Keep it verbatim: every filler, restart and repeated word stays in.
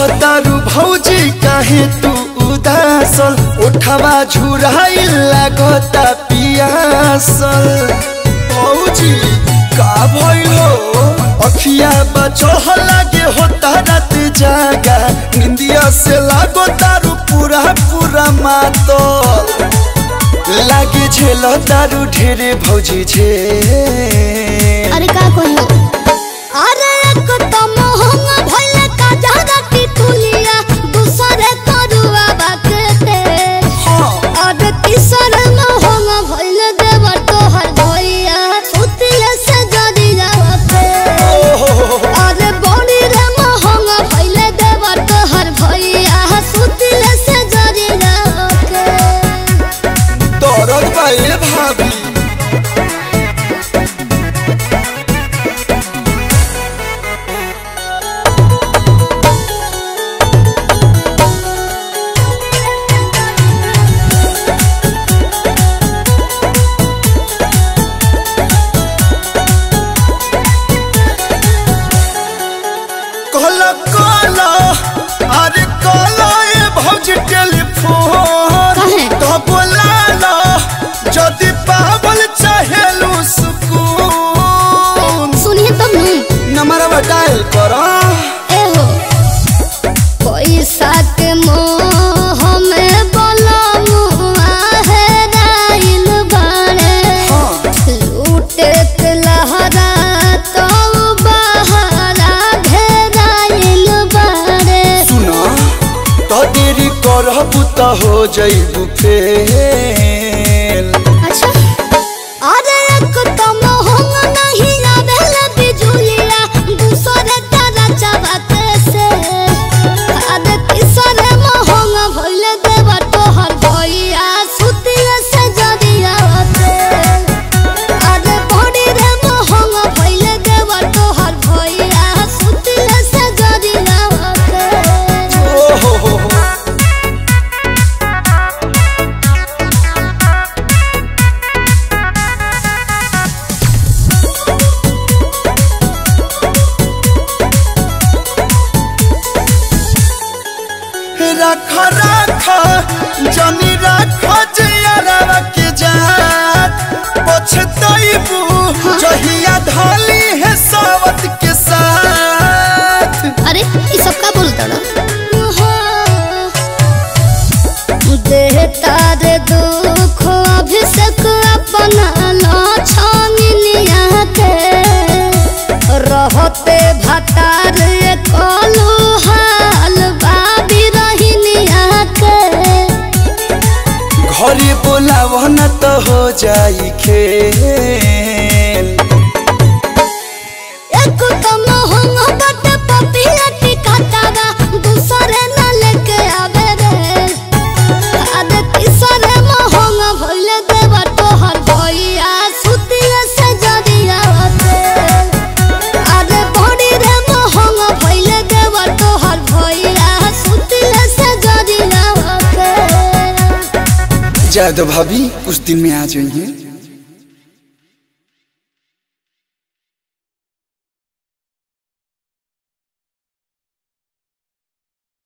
रहतारू भौजी काहे तू उदासल उठवा झुराई लागता पियासल भौजी का भइल हो अखिया बचह लागे होता रात जागा निंदिया से लागो तारू पूरा पूरा मातल लागे झेल तारू ढेरे भौजी झे अरे का कहियो अरे एक तो मोहंगा भइले का जागा की तुलिया दूसरे तरुआ बाकते अरे तीसरे मोहंगा भइले देवर तो हर भइया सुतिले से जदी जावते अरे बड़ी रे मोहंगा भइले देवर तो हर भइया सुतिले से जदी जावते दरद बाए भाभी कहला कहला अरे कहला ए भौजी टेलीफोन तो बोलाला जदी पावल चाहेलू सुकून सुनिए तब नहीं नंबर डायल करा ए हो पैसा के मोह में बलमुआ है राइल बाड़े लूटे के लहरा तो बहरा घेराइल बाड़े सुना तो देरी करबू त हो जइबू फेल अच्छा अरे एक तो मोहंगा नहीं आवेला बिजुलिया दूसरे तारा चबाते से अरे तीसरे मोहंगा भइले देवा तो हर भइया सुतिले से जदिया होते अरे बड़ी रे मोहंगा भइले देवा तो हर भइया सुतिले से जदिया होते ओ हो हो रख रख जनी रख जियरवा के जात पछतइबू जहिया धाली है सावत के साथ अरे ये सब का बोलता ना देहता रे दुख अभिषेक अपना लो छानिया के रहते भतार कलू हाल बाबी रहिनिया के घरे बोलाव न तो हो जाई खेल एक तो मोहंगा बट पपिया टिकाटागा दूसरे न लेके आवे रे अरे तीसरे मोहंगा भइले देवा तो हर भइया सुतिले से जदिया होते अरे बड़ी रे मोहंगा भइले देवा तो हर भइया सुतिले से जदिया होते जादव भाभी कुछ दिन में आ जाइए।